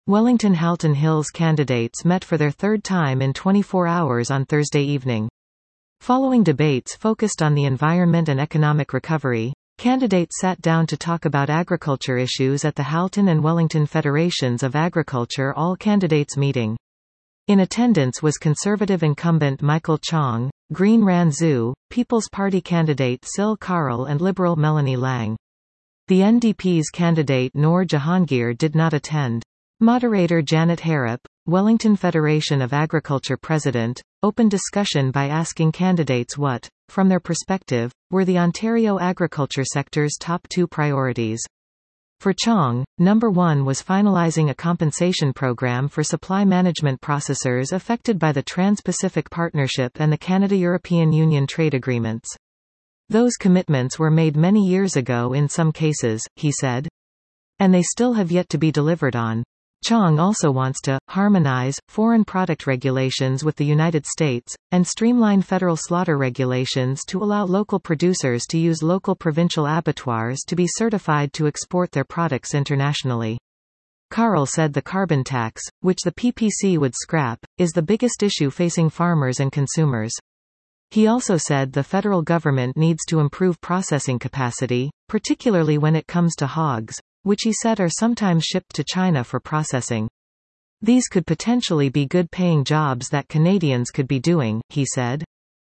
Wellington-Halton Hills candidates met for their third time in 24 hours on Thursday evening. Following debates focused on the environment and economic recovery, candidates sat down to talk about agriculture issues at the Halton and Wellington Federations of Agriculture all-candidates meeting. In attendance was Conservative incumbent Michael Chong, Green Ran Zhu, People's Party candidate Sil Karl and Liberal Melanie Lang. The NDP's candidate Noor Jahangir did not attend. Moderator Janet Harrop, Wellington Federation of Agriculture president, opened discussion by asking candidates what, from their perspective, were the Ontario agriculture sector's top two priorities. For Chong, number one was finalizing a compensation program for supply management processors affected by the Trans-Pacific Partnership and the Canada-European Union trade agreements. Those commitments were made many years ago in some cases, he said. And they still have yet to be delivered on. Chong also wants to harmonize foreign product regulations with the United States, and streamline federal slaughter regulations to allow local producers to use local provincial abattoirs to be certified to export their products internationally. Karl said the carbon tax, which the PPC would scrap, is the biggest issue facing farmers and consumers. He also said the federal government needs to improve processing capacity, particularly when it comes to hogs, which he said are sometimes shipped to China for processing. These could potentially be good-paying jobs that Canadians could be doing, he said.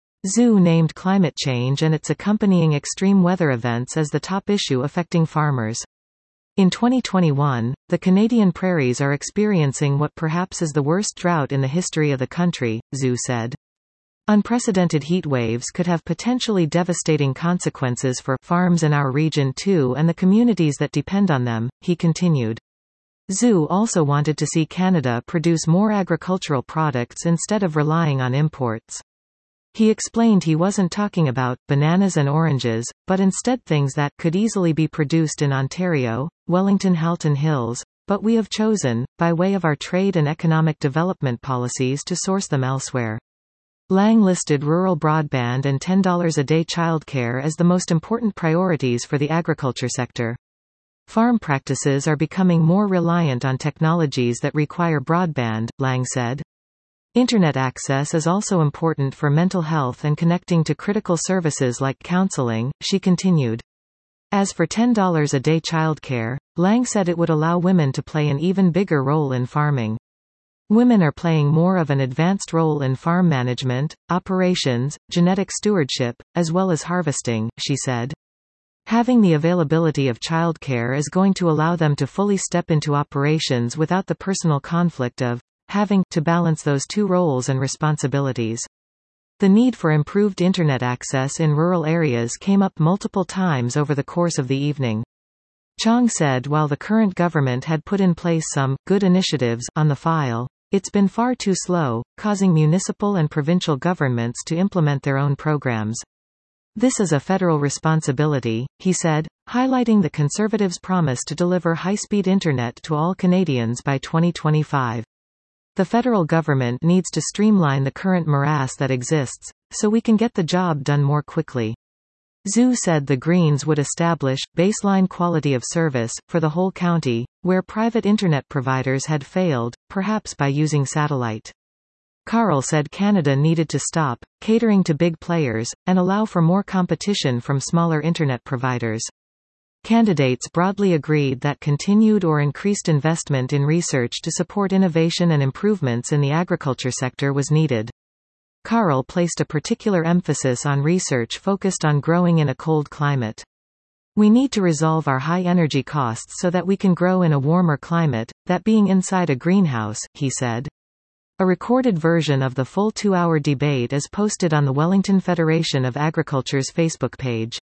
Zhu named climate change and its accompanying extreme weather events as the top issue affecting farmers. In 2021, the Canadian prairies are experiencing what perhaps is the worst drought in the history of the country, Zhu said. Unprecedented heat waves could have potentially devastating consequences for farms in our region too and the communities that depend on them, he continued. Zhu also wanted to see Canada produce more agricultural products instead of relying on imports. He explained he wasn't talking about bananas and oranges, but instead things that could easily be produced in Ontario, Wellington-Halton Hills, but we have chosen, by way of our trade and economic development policies, to source them elsewhere. Lang listed rural broadband and $10 a day childcare as the most important priorities for the agriculture sector. Farm practices are becoming more reliant on technologies that require broadband, Lang said. Internet access is also important for mental health and connecting to critical services like counseling, she continued. As for $10 a day childcare, Lang said it would allow women to play an even bigger role in farming. Women are playing more of an advanced role in farm management, operations, genetic stewardship, as well as harvesting, she said. Having the availability of childcare is going to allow them to fully step into operations without the personal conflict of having to balance those two roles and responsibilities. The need for improved internet access in rural areas came up multiple times over the course of the evening. Chong said while the current government had put in place some good initiatives on the file, it's been far too slow, causing municipal and provincial governments to implement their own programs. This is a federal responsibility, he said, highlighting the Conservatives' promise to deliver high-speed internet to all Canadians by 2025. The federal government needs to streamline the current morass that exists, so we can get the job done more quickly. Zhu said the Greens would establish baseline quality of service for the whole county, where private internet providers had failed, perhaps by using satellite. Karl said Canada needed to stop catering to big players, and allow for more competition from smaller internet providers. Candidates broadly agreed that continued or increased investment in research to support innovation and improvements in the agriculture sector was needed. Karl placed a particular emphasis on research focused on growing in a cold climate. We need to resolve our high energy costs so that we can grow in a warmer climate, that being inside a greenhouse, he said. A recorded version of the full 2-hour debate is posted on the Wellington Federation of Agriculture's Facebook page.